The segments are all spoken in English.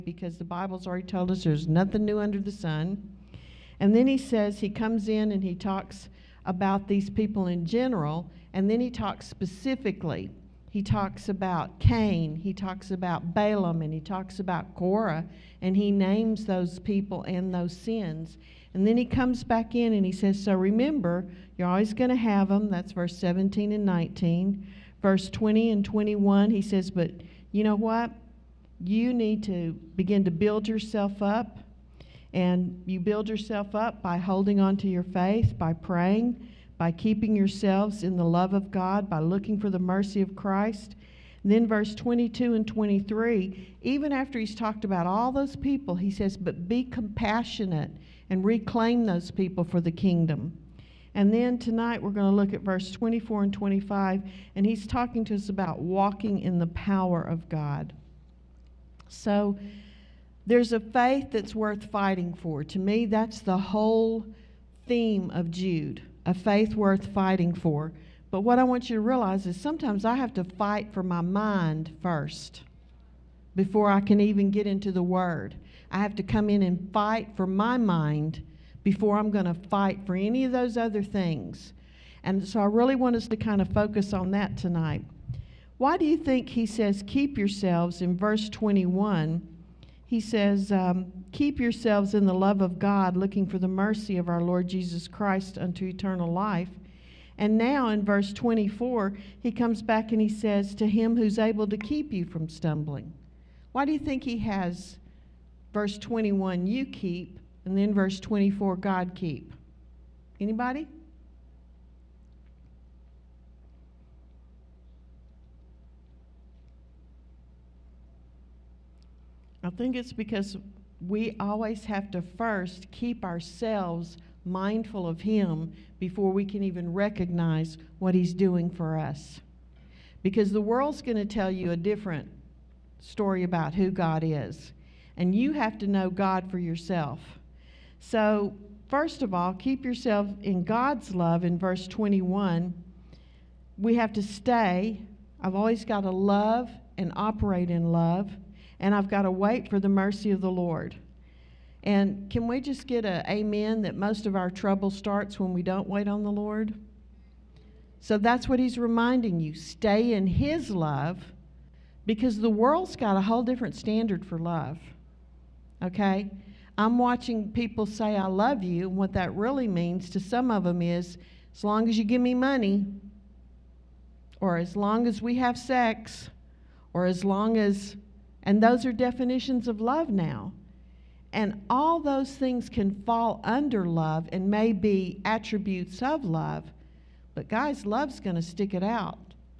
because the Bible's already told us there's nothing new under the sun. And then he says, he comes in and he talks about these people in general, and then he talks specifically. He talks about Cain, he talks about Balaam, and he talks about Korah, and he names those people and those sins. And then he comes back in and he says, so remember, you're always going to have them. That's verse 17 and 19. Verse 20 and 21, he says, but you know what? You need to begin to build yourself up. And you build yourself up by holding on to your faith, by praying, by keeping yourselves in the love of God, by looking for the mercy of Christ. And then verse 22 and 23, even after he's talked about all those people, he says, but be compassionate and reclaim those people for the kingdom. And then tonight we're going to look at verse 24 and 25, and he's talking to us about walking in the power of God. So there's a faith that's worth fighting for. To me, that's the whole theme of Jude, a faith worth fighting for. But what I want you to realize is sometimes I have to fight for my mind first before I can even get into the Word. I have to come in and fight for my mind before I'm going to fight for any of those other things. And so I really want us to kind of focus on that tonight. Why do you think he says, keep yourselves in verse 21? He says, keep yourselves in the love of God, looking for the mercy of our Lord Jesus Christ unto eternal life. And now in verse 24, he comes back and he says, to him who's able to keep you from stumbling. Why do you think he has verse 21, you keep, and then verse 24, God keep? Anybody? I think it's because we always have to first keep ourselves mindful of him before we can even recognize what he's doing for us. Because the world's going to tell you a different story about who God is. And you have to know God for yourself. So, first of all, keep yourself in God's love in verse 21. We have to stay. I've always got to love and operate in love. And I've got to wait for the mercy of the Lord. And can we just get an amen that most of our trouble starts when we don't wait on the Lord? So that's what he's reminding you. Stay in his love, because the world's got a whole different standard for love. Okay? I'm watching people say, I love you. And what that really means to some of them is, as long as you give me money, or as long as we have sex, or as long as... And those are definitions of love now. And all those things can fall under love and may be attributes of love. But guys, love's going to stick it out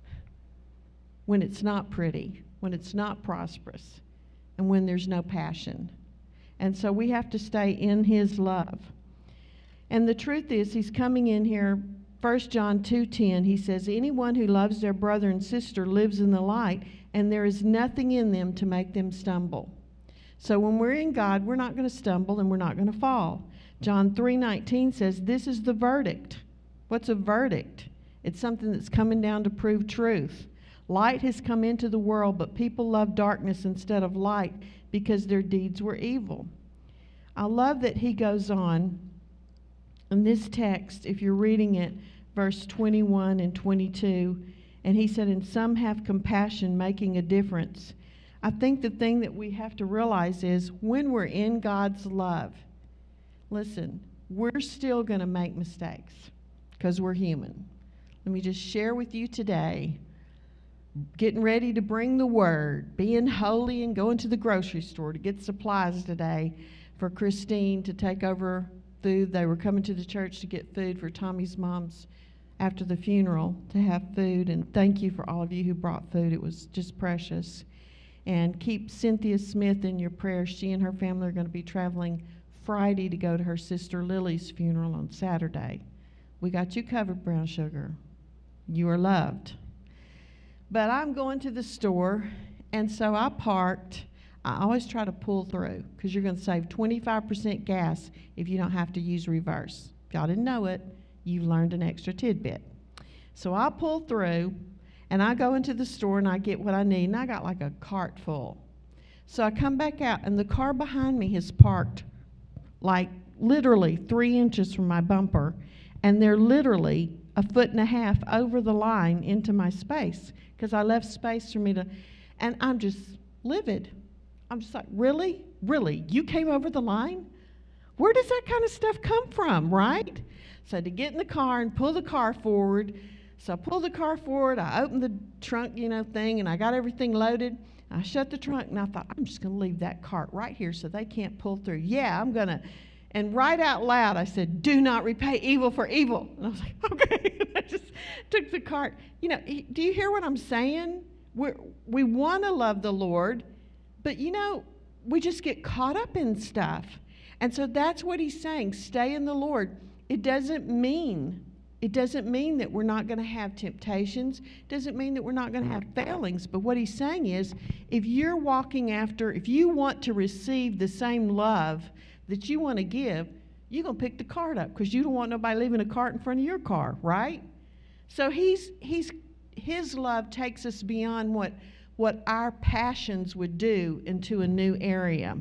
when it's not pretty, when it's not prosperous, and when there's no passion. And so we have to stay in his love. And the truth is, he's coming in here, 1 John 2:10, he says, anyone who loves their brother and sister lives in the light, and there is nothing in them to make them stumble. So when we're in God, we're not going to stumble and we're not going to fall. John 3:19 says, this is the verdict. What's a verdict? It's something that's coming down to prove truth. Light has come into the world, but people love darkness instead of light because their deeds were evil. I love that he goes on in this text, if you're reading it, verse 21 and 22, and he said, and some have compassion, making a difference. I think the thing that we have to realize is when we're in God's love, listen, we're still going to make mistakes because we're human. Let me just share with you today, getting ready to bring the word, being holy and going to the grocery store to get supplies today for Christine to take over food. They were coming to the church to get food for Tommy's mom's after the funeral to have food, and thank you for all of you who brought food. It was just precious. And keep Cynthia Smith in your prayers. She and her family are going to be traveling Friday to go to her sister Lily's funeral on Saturday. We got you covered, Brown Sugar. You are loved. But I'm going to the store, and so I parked. I always try to pull through because you're going to save 25% gas if you don't have to use reverse. If y'all didn't know it, you've learned an extra tidbit. So I pull through, and I go into the store, and I get what I need, and I got like a cart full. So I come back out, and the car behind me has parked like literally 3 inches from my bumper, and they're literally a foot and a half over the line into my space, because I left space for me to, and I'm just livid. I'm just like, really? Really? You came over the line? Where does that kind of stuff come from, right? So I had to get in the car and pull the car forward. So I pulled the car forward, I opened the trunk, thing, and I got everything loaded. I shut the trunk, and I thought, I'm just going to leave that cart right here so they can't pull through. Yeah, I'm going to. And right out loud, I said, do not repay evil for evil. And I was like, okay. And I just took the cart. Do you hear what I'm saying? We want to love the Lord, but, we just get caught up in stuff. And so that's what he's saying. Stay in the Lord. It doesn't mean that we're not going to have temptations. It doesn't mean that we're not going to have failings. But what he's saying is, if you want to receive the same love that you want to give, you're going to pick the cart up, because you don't want nobody leaving a cart in front of your car, right? So his love takes us beyond what our passions would do into a new area.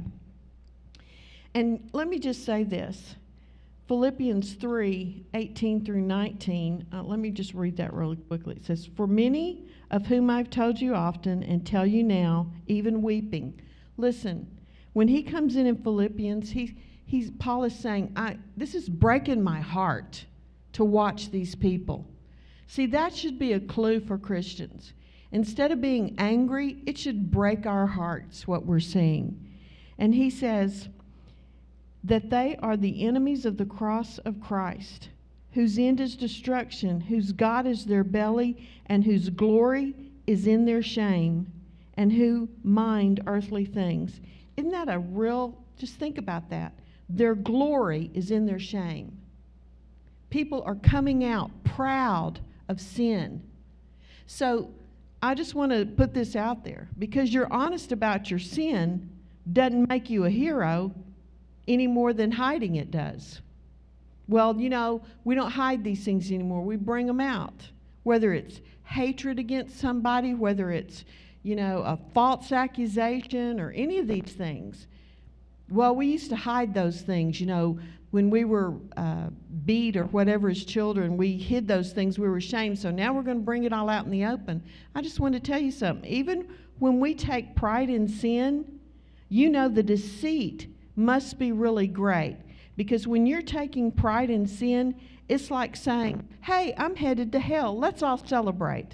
And let me just say this. Philippians 3:18 through 19, let me just read that really quickly. It says, for many of whom I've told you often and tell you now, even weeping. Listen, when he comes in Philippians, Paul is saying, this is breaking my heart to watch these people. See, that should be a clue for Christians. Instead of being angry, it should break our hearts, what we're seeing. And he says that they are the enemies of the cross of Christ, whose end is destruction, whose God is their belly, and whose glory is in their shame, and who mind earthly things. Isn't that just think about that. Their glory is in their shame. People are coming out proud of sin. So I just want to put this out there. Because you're honest about your sin doesn't make you a hero any more than hiding it does. Well, we don't hide these things anymore. We bring them out. Whether it's hatred against somebody, whether it's, a false accusation or any of these things. Well, we used to hide those things, when we were beat or whatever as children, we hid those things, we were ashamed. So now we're going to bring it all out in the open. I just want to tell you something. Even when we take pride in sin, the deceit must be really great. Because when you're taking pride in sin, it's like saying, hey, I'm headed to hell. Let's all celebrate.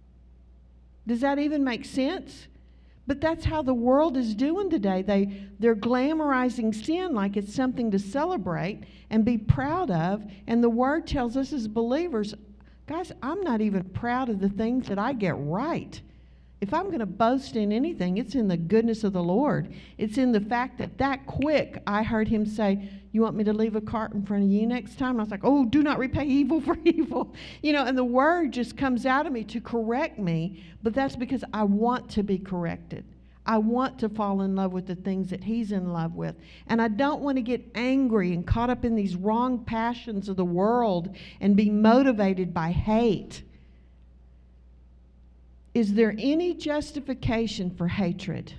Does that even make sense? But that's how the world is doing today. They're glamorizing sin like it's something to celebrate and be proud of. And the Word tells us as believers, guys, I'm not even proud of the things that I get right. If I'm going to boast in anything, it's in the goodness of the Lord. It's in the fact that quick I heard him say, you want me to leave a cart in front of you next time? And I was like, oh, do not repay evil for evil. And the word just comes out of me to correct me, but that's because I want to be corrected. I want to fall in love with the things that he's in love with. And I don't want to get angry and caught up in these wrong passions of the world and be motivated by hate. Is there any justification for hatred?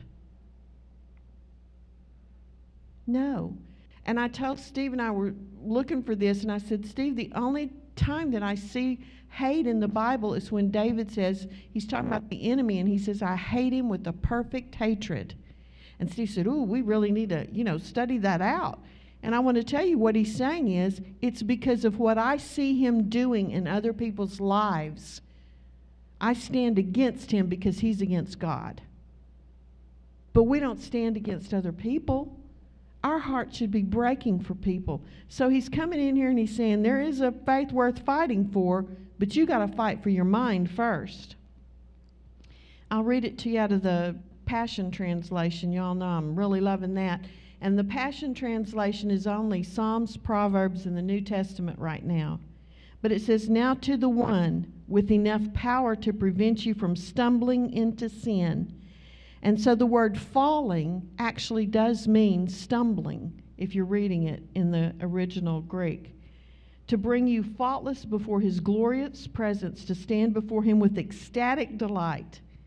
No. And I told Steve, and I were looking for this, and I said, Steve, the only time that I see hate in the Bible is when David says, he's talking about the enemy, and he says, I hate him with a perfect hatred. And Steve said, ooh, we really need to, study that out. And I want to tell you what he's saying is, it's because of what I see him doing in other people's lives. I stand against him because he's against God. But we don't stand against other people. Our heart should be breaking for people. So he's coming in here and he's saying, there is a faith worth fighting for, but you got to fight for your mind first. I'll read it to you out of the Passion Translation. Y'all know I'm really loving that. And the Passion Translation is only Psalms, Proverbs, and the New Testament right now. But it says, now to the one with enough power to prevent you from stumbling into sin. And so the word falling actually does mean stumbling, if you're reading it in the original Greek. To bring you faultless before his glorious presence, to stand before him with ecstatic delight.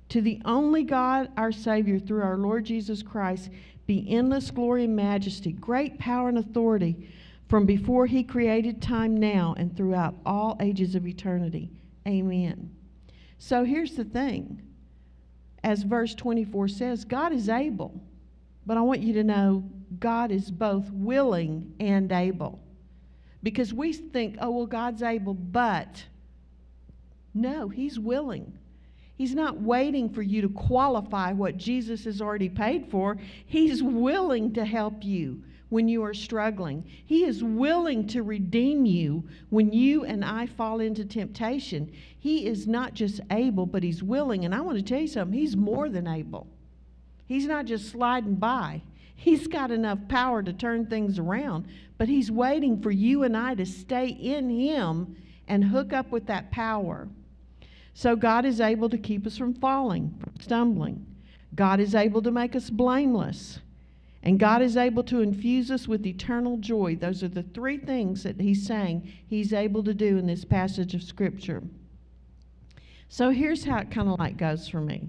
To the only God, our Savior, through our Lord Jesus Christ, be endless glory and majesty, great power and authority, from before he created time, now and throughout all ages of eternity. Amen. So here's the thing. As verse 24 says, God is able. But I want you to know God is both willing and able. Because we think, oh, well, God's able, but no, he's willing. He's not waiting for you to qualify what Jesus has already paid for. He's willing to help you when you are struggling. He is willing to redeem you when you and I fall into temptation. He is not just able, but he's willing. And I want to tell you something. He's more than able. He's not just sliding by. He's got enough power to turn things around. But he's waiting for you and I to stay in him and hook up with that power. So God is able to keep us from falling, from stumbling. God is able to make us blameless. And God is able to infuse us with eternal joy. Those are the three things that he's saying he's able to do in this passage of Scripture. So here's how it kind of like goes for me.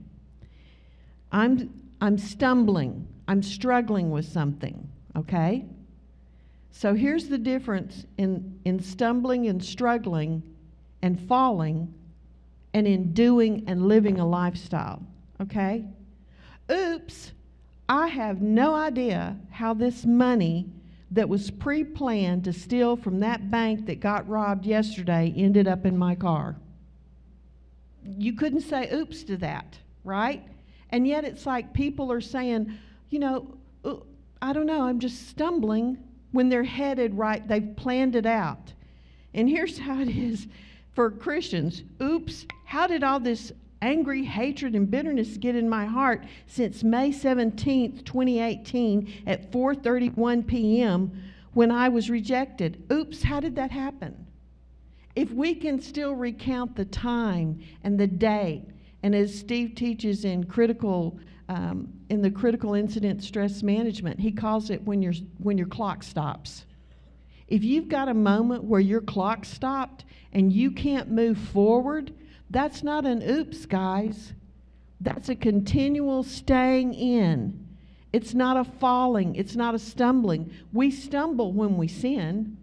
I'm stumbling. I'm struggling with something, okay? So here's the difference in stumbling and struggling and falling and in doing and living a lifestyle, okay? Oops, I have no idea how this money that was pre-planned to steal from that bank that got robbed yesterday ended up in my car. You couldn't say oops to that, right? And yet it's like people are saying, you know, I don't know, I'm just stumbling when they're headed right. They've planned it out. And here's how it is for Christians. Oops, how did all this angry hatred and bitterness get in my heart since May 17th, 2018 at 4:31 p.m. when I was rejected? Oops, how did that happen? If we can still recount the time and the date, and as Steve teaches in the critical incident stress management, he calls it when your clock stops. If you've got a moment where your clock stopped and you can't move forward, that's not an oops, guys. That's a continual staying in. It's not a falling. It's not a stumbling. We stumble when we sin.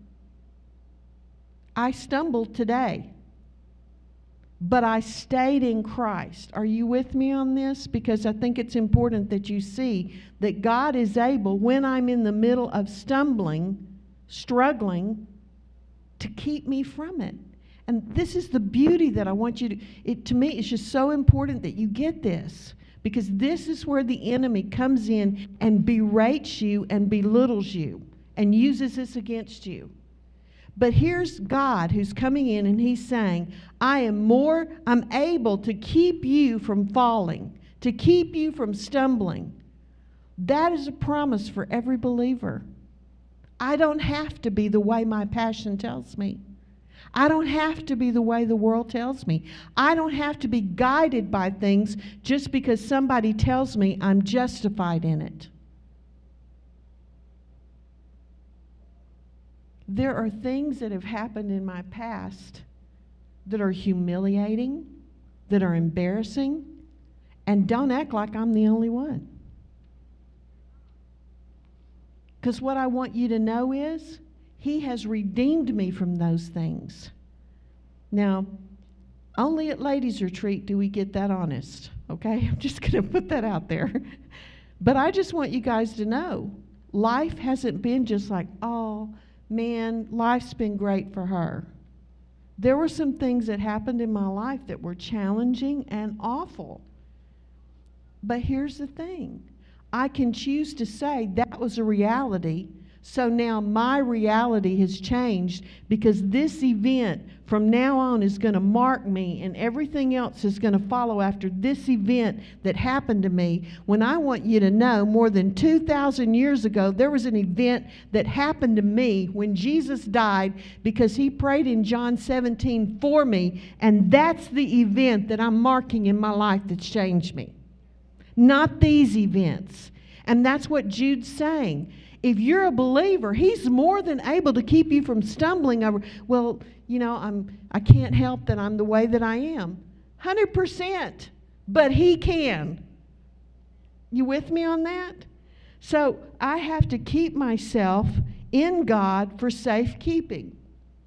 I stumbled today, but I stayed in Christ. Are you with me on this? Because I think it's important that you see that God is able, when I'm in the middle of stumbling, struggling, to keep me from it. And this is the beauty that I want you to me, it's just so important that you get this, because this is where the enemy comes in and berates you and belittles you and uses this against you. But here's God who's coming in and he's saying, I'm able to keep you from falling, to keep you from stumbling. That is a promise for every believer. I don't have to be the way my passion tells me. I don't have to be the way the world tells me. I don't have to be guided by things just because somebody tells me I'm justified in it. There are things that have happened in my past that are humiliating, that are embarrassing, and don't act like I'm the only one. Because what I want you to know is, he has redeemed me from those things. Now, only at Ladies Retreat do we get that honest, okay? I'm just going to put that out there. But I just want you guys to know, life hasn't been just like, oh, man, life's been great for her. There were some things that happened in my life that were challenging and awful. But here's the thing. I can choose to say that was a reality. So now my reality has changed, because this event from now on is going to mark me, and everything else is going to follow after this event that happened to me. When I want you to know, more than 2,000 years ago, there was an event that happened to me when Jesus died, because he prayed in John 17 for me, and that's the event that I'm marking in my life that's changed me. Not these events. And that's what Jude's saying. If you're a believer, he's more than able to keep you from stumbling over, well, you know, I can't help that I'm the way that I am. 100%. but he can. You with me on that? So I have to keep myself in God for safekeeping.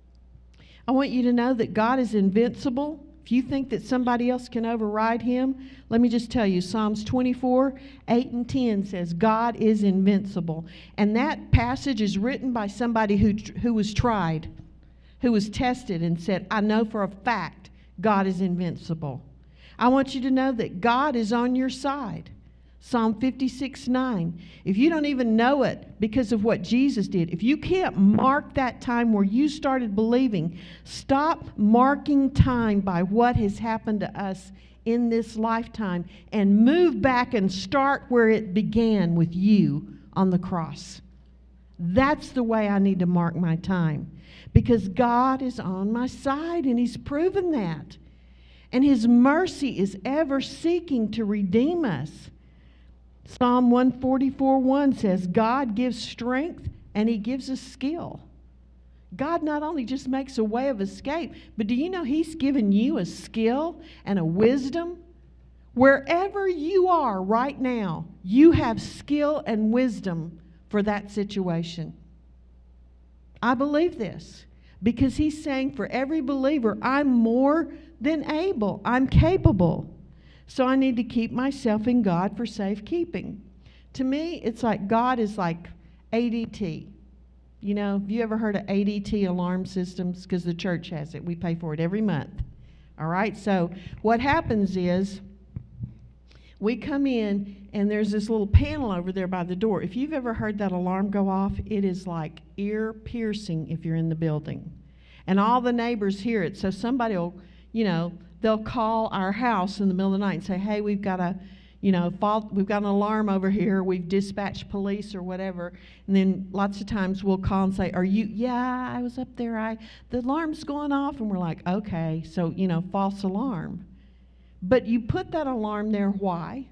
I want you to know that God is invincible. If you think that somebody else can override him, let me just tell you, Psalms 24, 8 and 10 says God is invincible. And that passage is written by somebody who was tried, who was tested and said, I know for a fact God is invincible. I want you to know that God is on your side. Psalm 56, 9. If you don't even know it because of what Jesus did, if you can't mark that time where you started believing, stop marking time by what has happened to us in this lifetime and move back and start where it began with you on the cross. That's the way I need to mark my time, because God is on my side and he's proven that. And his mercy is ever seeking to redeem us. Psalm 144:1 says, God gives strength and he gives us skill. God not only just makes a way of escape, but do you know he's given you a skill and a wisdom? Wherever you are right now, you have skill and wisdom for that situation. I believe this because he's saying for every believer, I'm more than able. I'm capable. So I need to keep myself in God for safekeeping. To me, it's like God is like ADT. You know, have you ever heard of ADT alarm systems? Because the church has it. We pay for it every month. All right? So what happens is we come in and there's this little panel over there by the door. If you've ever heard that alarm go off, it is like ear piercing if you're in the building. And all the neighbors hear it. So somebody will, they'll call our house in the middle of the night and say, hey, we've got we've got an alarm over here. We've dispatched police or whatever. And then lots of times we'll call and say, yeah, I was up there. The alarm's going off. And we're like, okay, so, false alarm. But you put that alarm there, why?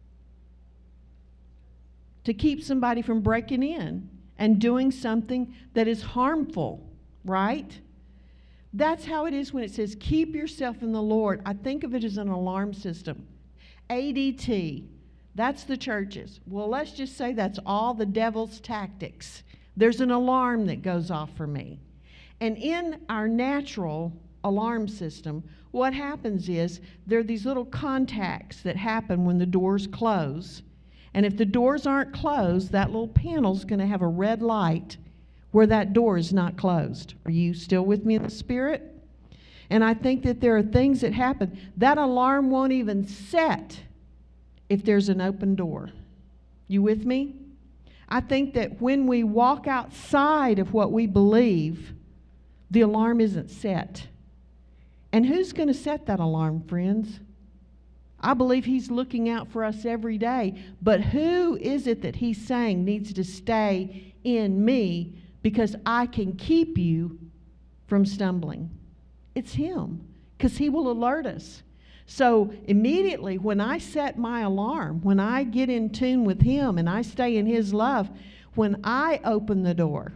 To keep somebody from breaking in and doing something that is harmful, right? That's how it is when it says, keep yourself in the Lord. I think of it as an alarm system. ADT, that's the churches. Well, let's just say that's all the devil's tactics. There's an alarm that goes off for me. And in our natural alarm system, what happens is there are these little contacts that happen when the doors close. And if the doors aren't closed, that little panel's going to have a red light where that door is not closed. Are you still with me in the spirit? And I think that there are things that happen. That alarm won't even set if there's an open door. You with me? I think that when we walk outside of what we believe, the alarm isn't set. And who's going to set that alarm, friends? I believe he's looking out for us every day. But who is it that he's saying needs to stay in me because I can keep you from stumbling? It's him, because he will alert us. So immediately when I set my alarm, when I get in tune with him and I stay in his love, when I open the door,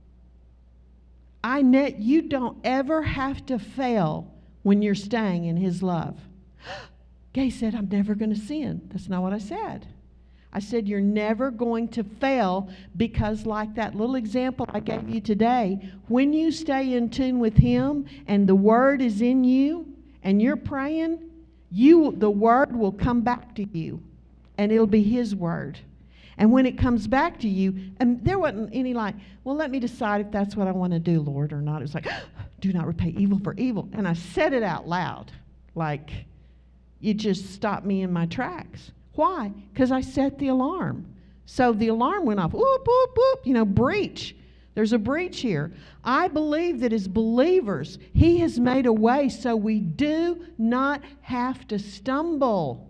you don't ever have to fail when you're staying in his love. Gay said, I'm never going to sin. That's not what I said. I said, you're never going to fail because like that little example I gave you today, when you stay in tune with him and the word is in you and you're praying, the word will come back to you and it'll be his word. And when it comes back to you, and there wasn't any like, well, let me decide if that's what I want to do, Lord, or not. It was like, do not repay evil for evil. And I said it out loud. Like, it just stopped me in my tracks. Why? Because I set the alarm. So the alarm went off. Whoop, whoop, whoop. Breach. There's a breach here. I believe that as believers, he has made a way so we do not have to stumble.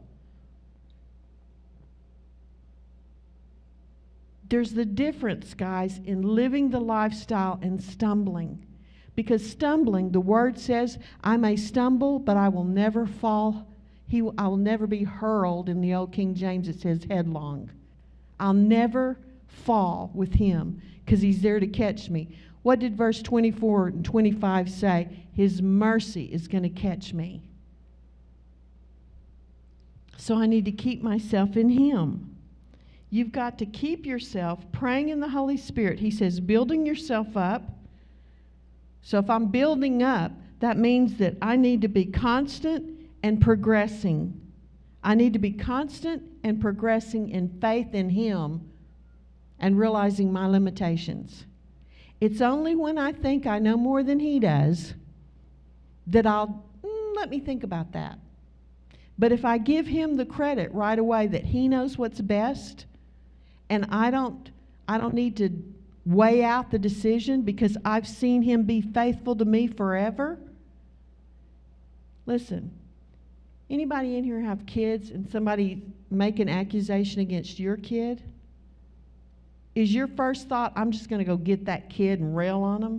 There's the difference, guys, in living the lifestyle and stumbling. Because stumbling, the word says, I may stumble, but I will never fall. I will never be hurled. In the old King James, it says headlong. I'll never fall with him because he's there to catch me. What did verse 24 and 25 say? His mercy is going to catch me. So I need to keep myself in Him. You've got to keep yourself praying in the Holy Spirit. He says, building yourself up. So if I'm building up, that means that I need to be constant and progressing. I need to be constant and progressing in faith in Him and realizing my limitations. It's only when I think I know more than He does that I'll, let me think about that. But if I give Him the credit right away that He knows what's best, and I don't need to weigh out the decision because I've seen Him be faithful to me forever. Listen, anybody in here have kids and somebody make an accusation against your kid? Is your first thought, I'm just going to go get that kid and rail on them?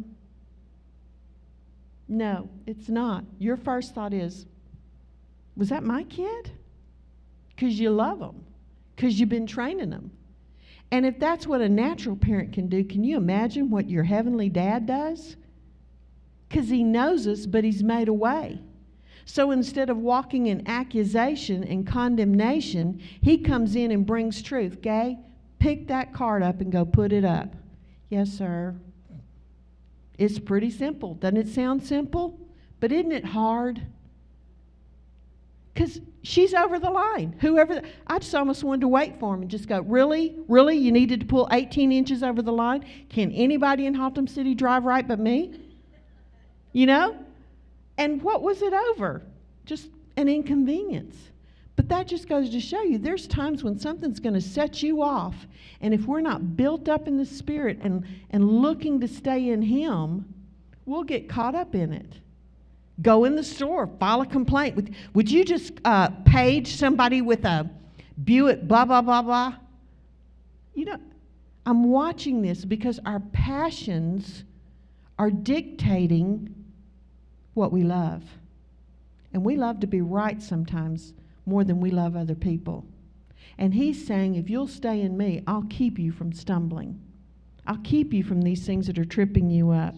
No, it's not. Your first thought is, was that my kid? Because you love them, because you've been training them. And if that's what a natural parent can do, can you imagine what your heavenly dad does? Because He knows us, but He's made a way. So instead of walking in accusation and condemnation, He comes in and brings truth. Gay, pick that card up and go put it up. Yes, sir. It's pretty simple. Doesn't it sound simple? But isn't it hard? Because she's over the line. I just almost wanted to wait for him and just go, really? Really? You needed to pull 18 inches over the line? Can anybody in Haltom City drive right but me? You know? And what was it over? Just an inconvenience. But that just goes to show you there's times when something's going to set you off. And if we're not built up in the Spirit and looking to stay in Him, we'll get caught up in it. Go in the store, file a complaint. Would you just page somebody with a Buick blah, blah, blah, blah? You know, I'm watching this because our passions are dictating what we love. And we love to be right sometimes more than we love other people. And He's saying, if you'll stay in me, I'll keep you from stumbling. I'll keep you from these things that are tripping you up.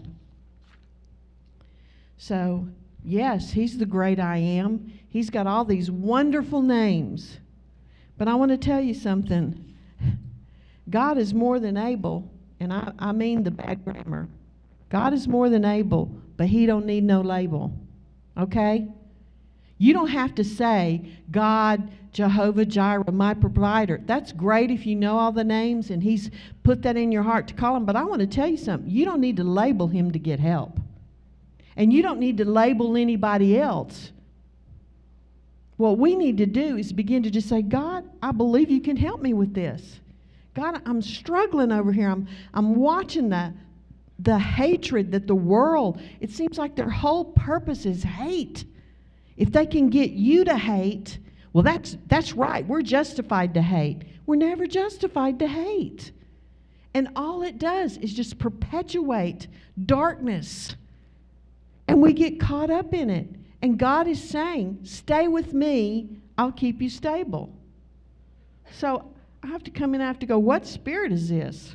So, yes, He's the great I am. He's got all these wonderful names. But I want to tell you something. God is more than able, and I mean the bad grammar. God is more than able, but He don't need no label. Okay? You don't have to say, God, Jehovah Jireh, my provider. That's great if you know all the names and He's put that in your heart to call Him. But I want to tell you something. You don't need to label Him to get help. And you don't need to label anybody else. What we need to do is begin to just say, God, I believe You can help me with this. God, I'm struggling over here. I'm watching the hatred that the world, it seems like their whole purpose is hate. If they can get you to hate, well, that's right. We're justified to hate. We're never justified to hate. And all it does is just perpetuate darkness. And we get caught up in it. And God is saying, stay with me, I'll keep you stable. So I have to come in, I have to go, what spirit is this?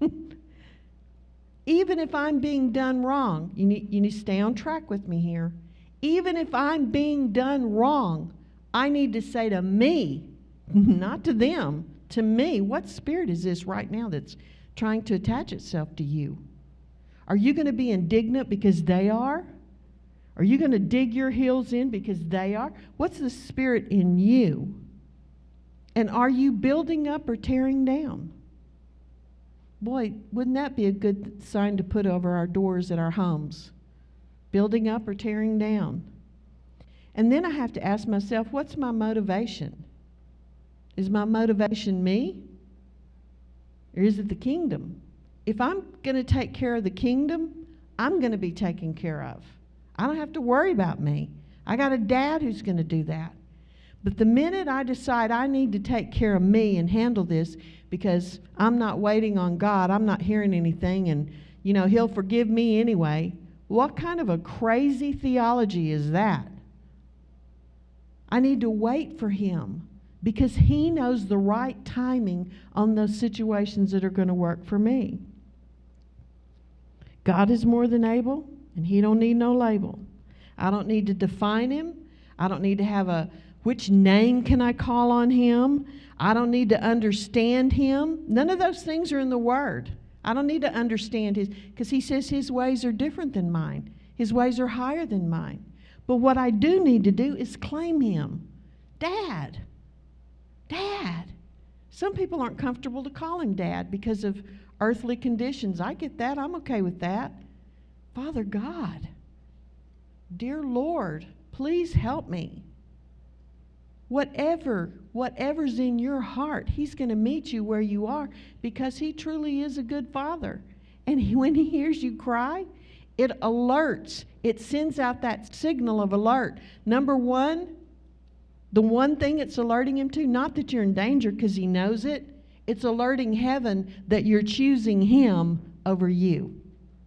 Even if I'm being done wrong, you need to stay on track with me here. Even if I'm being done wrong, I need to say to me, not to them, to me, what spirit is this right now that's trying to attach itself to you? Are you going to be indignant because they are? Are you going to dig your heels in because they are? What's the spirit in you? And are you building up or tearing down? Boy, wouldn't that be a good sign to put over our doors at our homes? Building up or tearing down. And then I have to ask myself, what's my motivation? Is my motivation me? Or is it the kingdom? If I'm going to take care of the kingdom, I'm going to be taken care of. I don't have to worry about me. I got a dad who's going to do that. But the minute I decide I need to take care of me and handle this because I'm not waiting on God, I'm not hearing anything, and, He'll forgive me anyway, what kind of a crazy theology is that? I need to wait for Him because He knows the right timing on those situations that are going to work for me. God is more than able, and He don't need no label. I don't need to define Him. I don't need to have a Which name can I call on him? I don't need to understand him. None of those things are in the Word. I don't need to understand his, because he says his ways are different than mine. His ways are higher than mine. But what I do need to do is claim him. Dad. Dad. Some people aren't comfortable to call him Dad because of earthly conditions. I get that. I'm okay with that. Father God. Dear Lord, please help me. Whatever's in your heart, he's going to meet you where you are because he truly is a good father. And when he hears you cry, it alerts. It sends out that signal of alert. Number one, the one thing it's alerting him to, not that you're in danger because he knows it, it's alerting heaven that you're choosing him over you.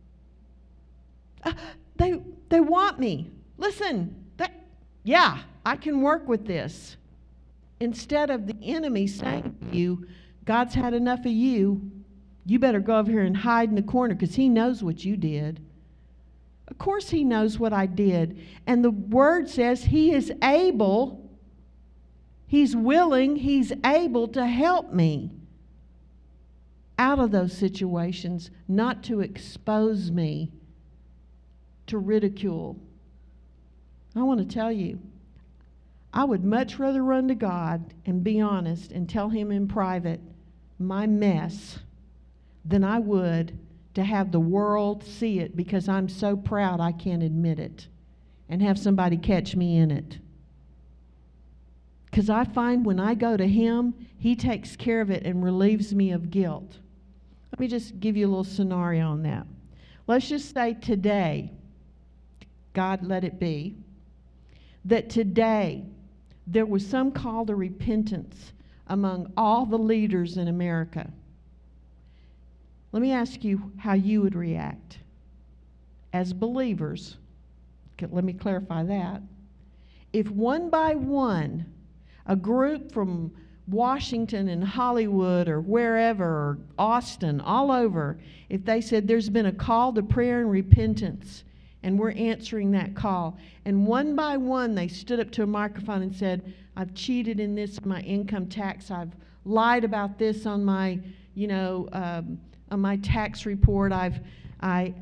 They want me. Listen, yeah, I can work with this. Instead of the enemy saying to you, God's had enough of you, you better go over here and hide in the corner because he knows what you did. Of course he knows what I did. And the word says he is able, he's willing, he's able to help me out of those situations, not to expose me to ridicule. I want to tell you, I would much rather run to God and be honest and tell him in private my mess than I would to have the world see it because I'm so proud I can't admit it and have somebody catch me in it. Because I find when I go to him, he takes care of it and relieves me of guilt. Let me just give you a little scenario on that. Let's just say today, God let it be, that today there was some call to repentance among all the leaders in America. Let me ask you how you would react. As believers, let me clarify that. If one by one, a group from Washington and Hollywood or wherever, or Austin, all over, if they said there's been a call to prayer and repentance, and we're answering that call, and one by one they stood up to a microphone and said, I've cheated in this, my income tax, I've lied about this on my, on my tax report, I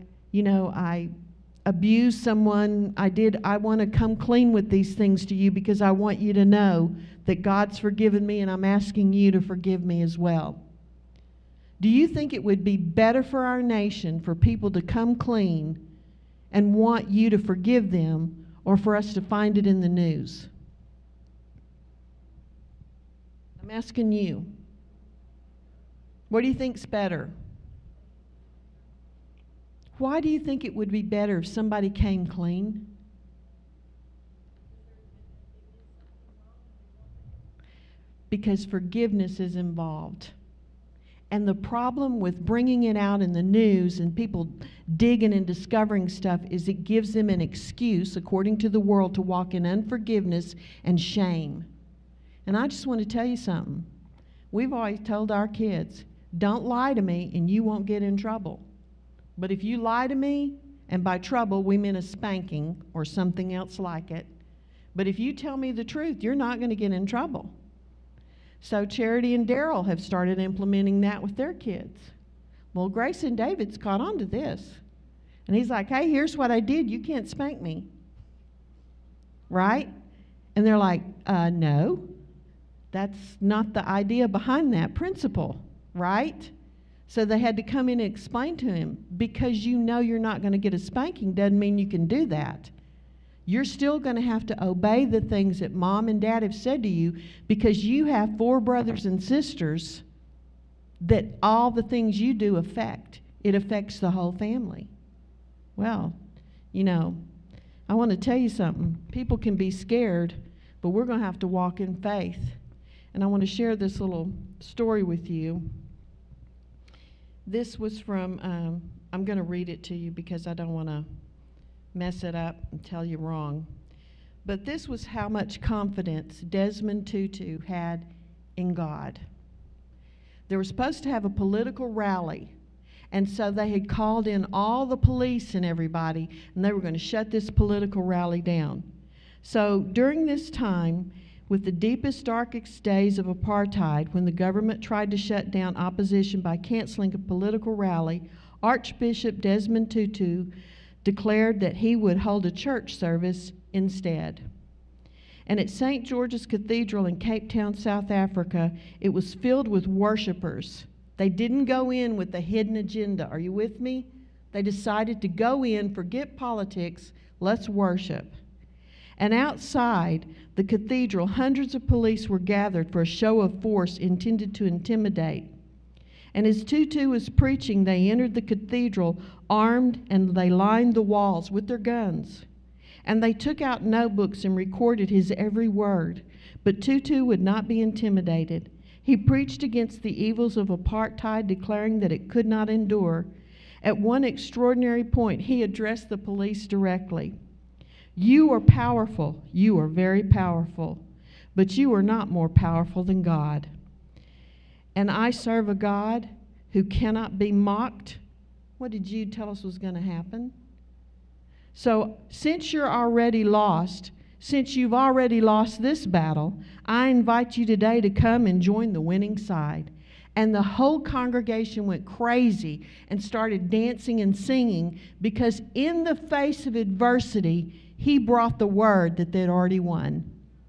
abused someone, I want to come clean with these things to you because I want you to know that God's forgiven me and I'm asking you to forgive me as well. Do you think it would be better for our nation for people to come clean and want you to forgive them, or for us to find it in the news? I'm asking you. What do you think's better? Why do you think it would be better if somebody came clean? Because forgiveness is involved. And the problem with bringing it out in the news and people digging and discovering stuff is it gives them an excuse, according to the world, to walk in unforgiveness and shame. And I just want to tell you something. We've always told our kids, don't lie to me and you won't get in trouble. But if you lie to me, and by trouble we mean a spanking or something else like it, but if you tell me the truth, you're not going to get in trouble. So Charity and Daryl have started implementing that with their kids. Well, Grace and David's caught on to this. And he's like, hey, here's what I did. You can't spank me. Right? And they're like, no. That's not the idea behind that principle. Right? So they had to come in and explain to him, because you know you're not going to get a spanking doesn't mean you can do that. You're still going to have to obey the things that mom and dad have said to you, because you have 4 brothers and sisters that all the things you do affect. It affects the whole family. Well, I want to tell you something. People can be scared, but we're going to have to walk in faith. And I want to share this little story with you. This was from, I'm going to read it to you because I don't want to mess it up and tell you wrong. But this was how much confidence Desmond Tutu had in God. They were supposed to have a political rally, and so they had called in all the police and everybody, and they were going to shut this political rally down. So during this time, With the deepest, darkest days of apartheid, when the government tried to shut down opposition by canceling a political rally, Archbishop Desmond Tutu declared that he would hold a church service instead. And at St. George's Cathedral in Cape Town, South Africa, it was filled with worshipers. They didn't go in with a hidden agenda. Are you with me? They decided to go in, forget politics, let's worship. And outside the cathedral, hundreds of police were gathered for a show of force intended to intimidate. And as Tutu was preaching, they entered the cathedral armed, and they lined the walls with their guns. And they took out notebooks and recorded his every word. But Tutu would not be intimidated. He preached against the evils of apartheid, declaring that it could not endure. At one extraordinary point, he addressed the police directly. You are powerful. You are very powerful. But you are not more powerful than God. And I serve a God who cannot be mocked. What did Jude tell us was going to happen? So since you're already lost, since you've already lost this battle, I invite you today to come and join the winning side. And the whole congregation went crazy and started dancing and singing, because in the face of adversity, he brought the word that they'd already won.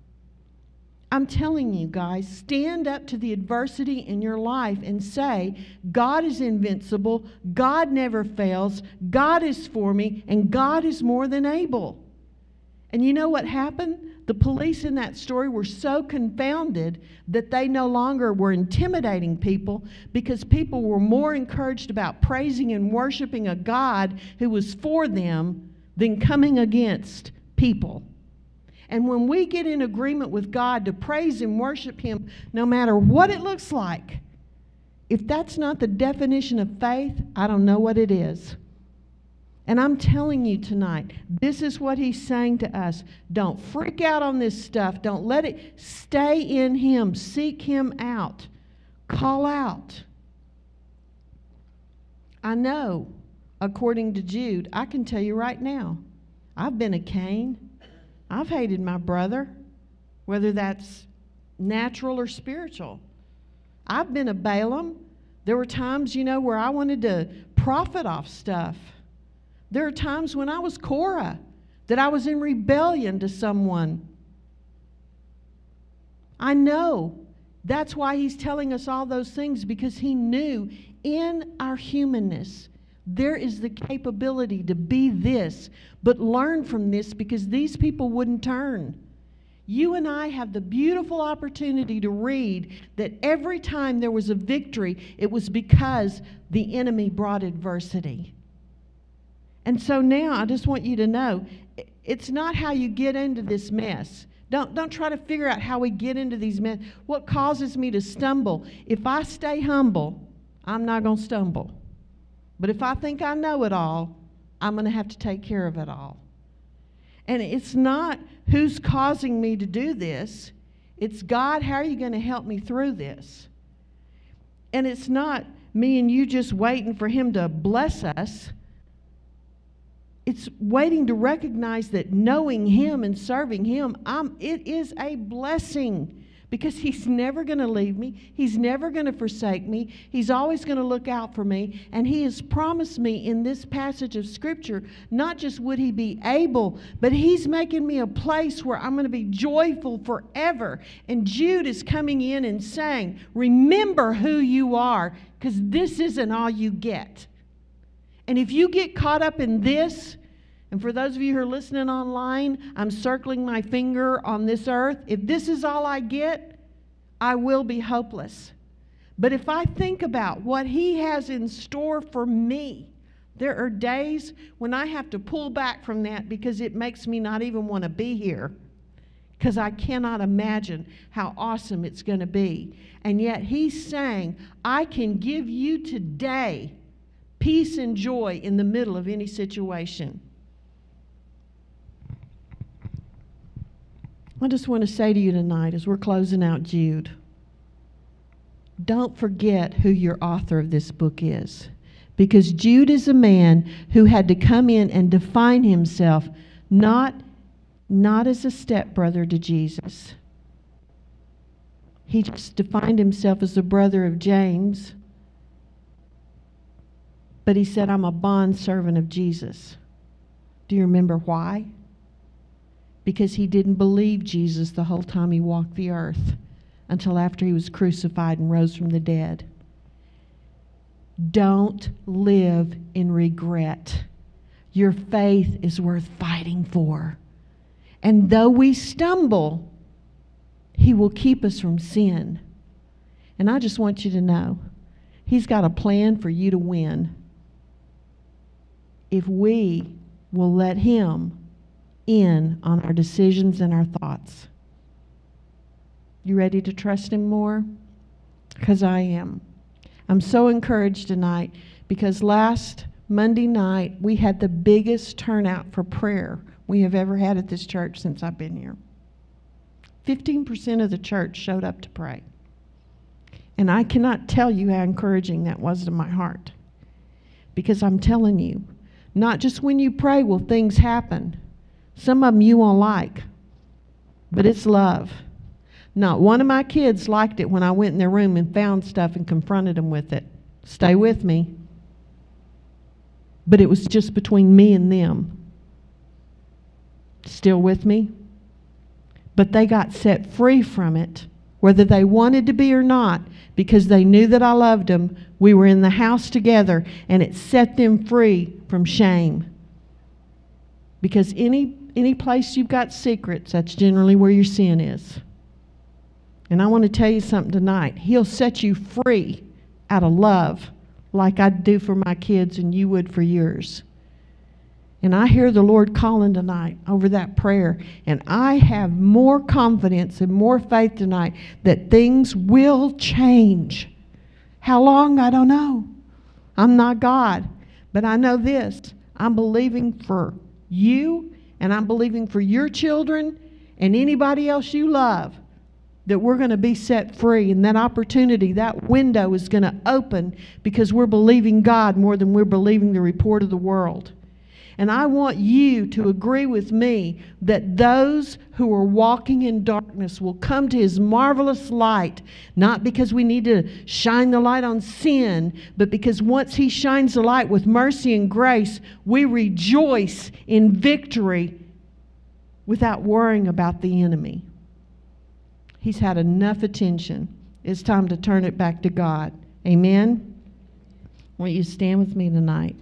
I'm telling you guys, stand up to the adversity in your life and say, God is invincible, God never fails, God is for me, and God is more than able. And you know what happened? The police in that story were so confounded that they no longer were intimidating people, because people were more encouraged about praising and worshiping a God who was for them than coming against people. And when we get in agreement with God to praise and worship Him, no matter what it looks like, if that's not the definition of faith, I don't know what it is. And I'm telling you tonight, this is what He's saying to us. Don't freak out on this stuff. Don't let it stay in Him. Seek Him out. Call out. I know, according to Jude, I can tell you right now, I've been a Cain. I've hated my brother, whether that's natural or spiritual. I've been a Balaam. There were times, where I wanted to profit off stuff. There are times when I was Korah, that I was in rebellion to someone. I know. That's why He's telling us all those things, because He knew in our humanness there is the capability to be this, but learn from this, because these people wouldn't turn. You and I have the beautiful opportunity to read that every time there was a victory, it was because the enemy brought adversity. And so now I just want you to know, it's not how you get into this mess. Don't try to figure out how we get into these mess. What causes me to stumble? If I stay humble, I'm not going to stumble. But if I think I know it all, I'm going to have to take care of it all. And it's not who's causing me to do this. It's God, how are you going to help me through this? And it's not me and you just waiting for Him to bless us. It's waiting to recognize that knowing Him and serving Him, it is a blessing, because He's never going to leave me. He's never going to forsake me. He's always going to look out for me. And He has promised me in this passage of Scripture, not just would He be able, but He's making me a place where I'm going to be joyful forever. And Jude is coming in and saying, remember who you are, because this isn't all you get. And if you get caught up in this, and for those of you who are listening online, I'm circling my finger on this earth. If this is all I get, I will be hopeless. But if I think about what He has in store for me, there are days when I have to pull back from that, because it makes me not even want to be here, because I cannot imagine how awesome it's going to be. And yet He's saying, I can give you today peace and joy in the middle of any situation. I just want to say to you tonight, as we're closing out Jude, don't forget who your author of this book is. Because Jude is a man who had to come in and define himself not as a stepbrother to Jesus, He just defined himself as the brother of James. But he said, I'm a bondservant of Jesus. Do you remember why? Because he didn't believe Jesus the whole time he walked the earth until after he was crucified and rose from the dead. Don't live in regret. Your faith is worth fighting for. And though we stumble, he will keep us from sin. And I just want you to know, he's got a plan for you to win. If we will let him in on our decisions and our thoughts. You ready to trust him more? Because I am. I'm so encouraged tonight because last Monday night we had the biggest turnout for prayer we have ever had at this church since I've been here. 15% of the church showed up to pray. And I cannot tell you how encouraging that was to my heart. Because I'm telling you, not just when you pray will things happen. Some of them you won't like, but it's love. Not one of my kids liked it when I went in their room and found stuff and confronted them with it. Stay with me. But it was just between me and them. Still with me? But they got set free from it, whether they wanted to be or not, because they knew that I loved them. We were in the house together, and it set them free from shame. Because any place you've got secrets, that's generally where your sin is. And I want to tell you something tonight. He'll set you free out of love, like I'd do for my kids and you would for yours. And I hear the Lord calling tonight over that prayer. And I have more confidence and more faith tonight that things will change. How long? I don't know. I'm not God. But I know this. I'm believing for you, and I'm believing for your children and anybody else you love, that we're going to be set free. And that opportunity, that window is going to open because we're believing God more than we're believing the report of the world. And I want you to agree with me that those who are walking in darkness will come to his marvelous light, not because we need to shine the light on sin, but because once he shines the light with mercy and grace, we rejoice in victory without worrying about the enemy. He's had enough attention. It's time to turn it back to God. Amen? I want you to stand with me tonight.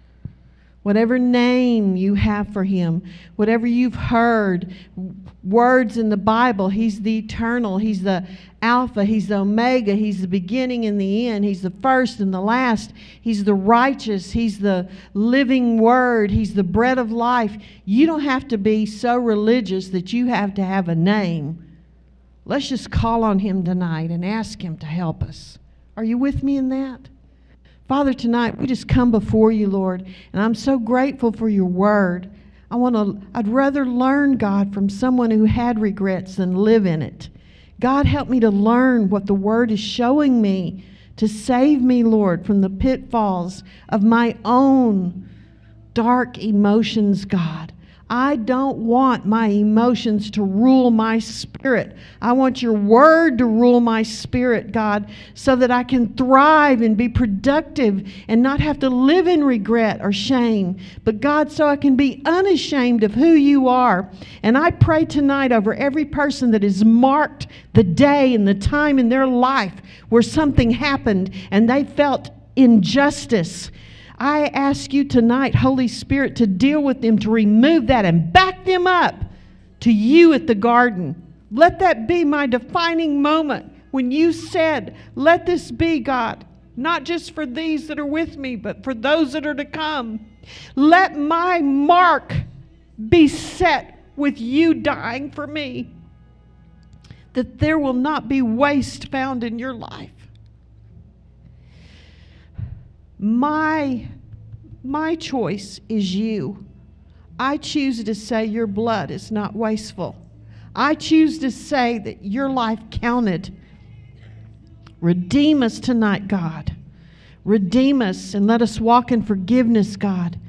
Whatever name you have for him, whatever you've heard, words in the Bible, he's the eternal, he's the Alpha, he's the Omega, he's the beginning and the end, he's the first and the last, he's the righteous, he's the living word, he's the bread of life. You don't have to be so religious that you have to have a name. Let's just call on him tonight and ask him to help us. Are you with me in that? Father, tonight we just come before you, Lord, and I'm so grateful for your word. I'd rather learn, God, from someone who had regrets than live in it. God, help me to learn what the word is showing me to save me, Lord, from the pitfalls of my own dark emotions, God. I don't want my emotions to rule my spirit. I want your word to rule my spirit, God, so that I can thrive and be productive and not have to live in regret or shame. But God, so I can be unashamed of who you are. And I pray tonight over every person that has marked the day and the time in their life where something happened and they felt injustice. I ask you tonight, Holy Spirit, to deal with them, to remove that and back them up to you at the garden. Let that be my defining moment when you said, let this be, God, not just for these that are with me, but for those that are to come. Let my mark be set with you dying for me, that there will not be waste found in your life. My choice is you. I choose to say your blood is not wasteful. I choose to say that your life counted. Redeem us tonight, God. Redeem us and let us walk in forgiveness, God.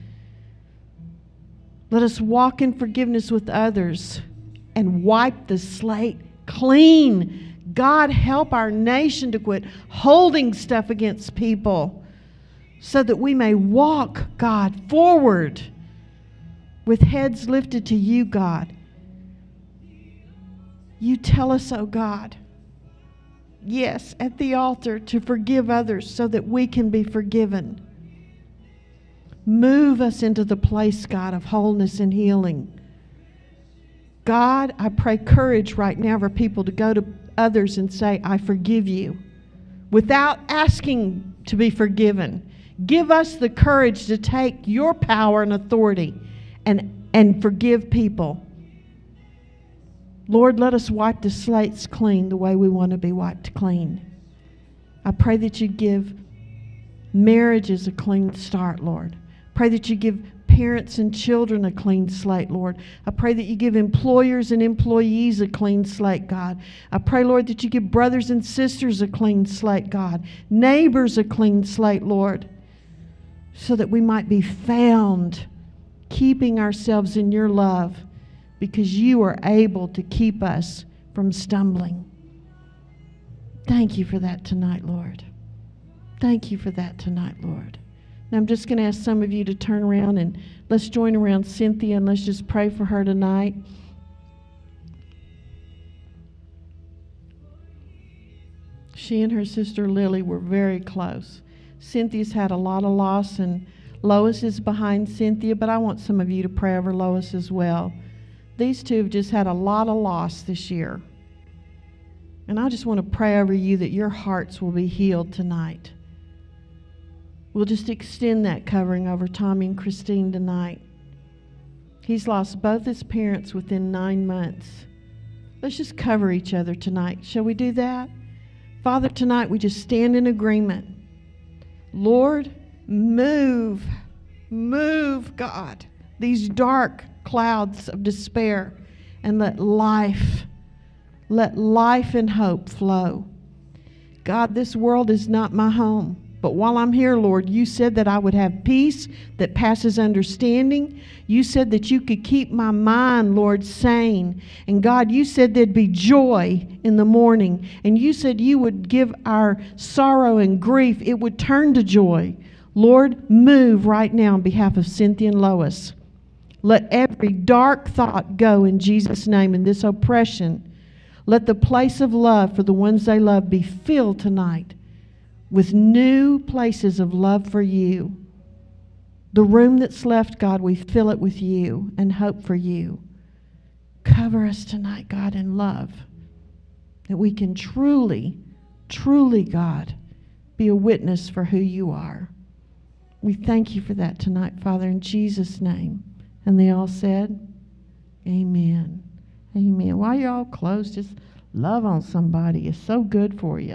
Let us walk in forgiveness with others and wipe the slate clean. God, help our nation to quit holding stuff against people so that we may walk, God, forward with heads lifted to you, God. You tell us, oh God, yes, at the altar to forgive others so that we can be forgiven. Move us into the place, God, of wholeness and healing. God, I pray courage right now for people to go to others and say, I forgive you, without asking to be forgiven. Give us the courage to take your power and authority and forgive people. Lord, let us wipe the slates clean the way we want to be wiped clean. I pray that you give marriages a clean start, Lord. Pray that you give parents and children a clean slate, Lord. I pray that you give employers and employees a clean slate, God. I pray, Lord, that you give brothers and sisters a clean slate, God. Neighbors a clean slate, Lord, so that we might be found keeping ourselves in your love, because you are able to keep us from stumbling. Thank you for that tonight, Lord. Thank you for that tonight, Lord. Now I'm just going to ask some of you to turn around and let's join around Cynthia and let's just pray for her tonight. She and her sister Lily were very close. Cynthia's had a lot of loss, and Lois is behind Cynthia, but I want some of you to pray over Lois as well. These two have just had a lot of loss this year. And I just want to pray over you that your hearts will be healed tonight. We'll just extend that covering over Tommy and Christine tonight. He's lost both his parents within 9 months. Let's just cover each other tonight. Shall we do that? Father, tonight we just stand in agreement. Lord, move, God, these dark clouds of despair, and let life and hope flow. God, this world is not my home, but while I'm here, Lord, you said that I would have peace that passes understanding. You said that you could keep my mind, Lord, sane. And God, you said there'd be joy in the morning. And you said you would give our sorrow and grief, it would turn to joy. Lord, move right now on behalf of Cynthia and Lois. Let every dark thought go in Jesus' name, and this oppression. Let the place of love for the ones they love be filled tonight with new places of love for you. The room that's left, God, we fill it with you and hope for you. Cover us tonight, God, in love, that we can truly, God, be a witness for who you are. We thank you for that tonight, Father, in Jesus' name. And they all said, amen. Amen. While you're all close, just love on somebody. It's so good for you.